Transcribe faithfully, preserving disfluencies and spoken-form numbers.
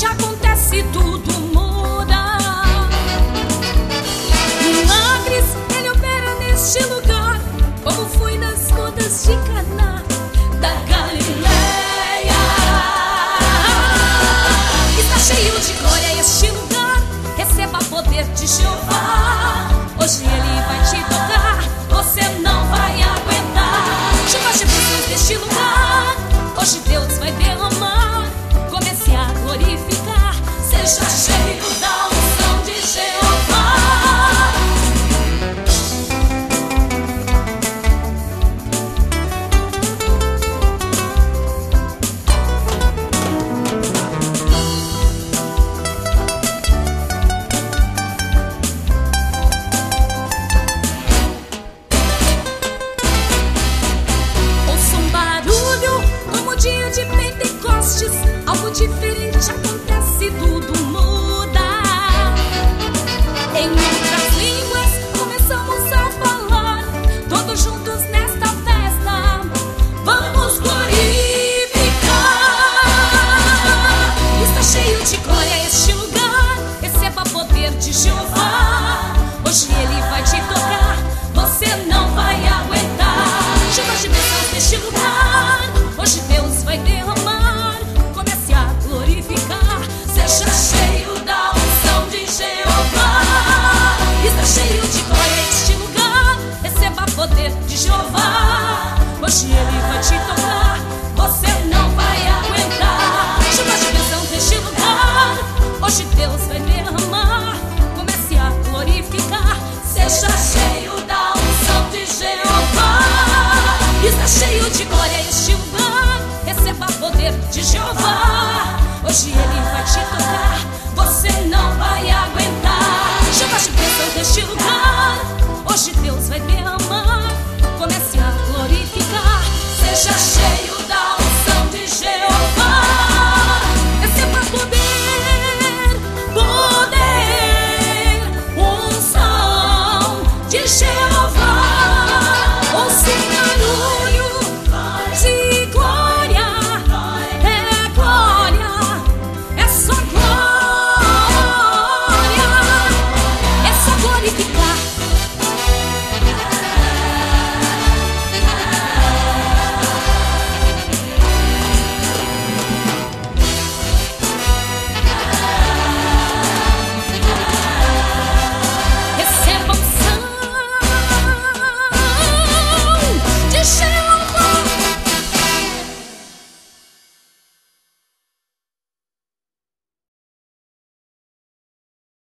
noite acontece, tudo muda. Milagres Ele opera neste lugar, como foi nas bodas de Caná da Galileia. Está cheio de glória este lugar, receba poder de Jeová. Hoje Ele vai te tocar, você não vai aguentar. Chuvas de bênçãos neste lugar, hoje Deus vai derramar. Comece a glorificar, seja cheio da unção de Jeová. Ouça um barulho como o dia de Pentecostes, algo diferente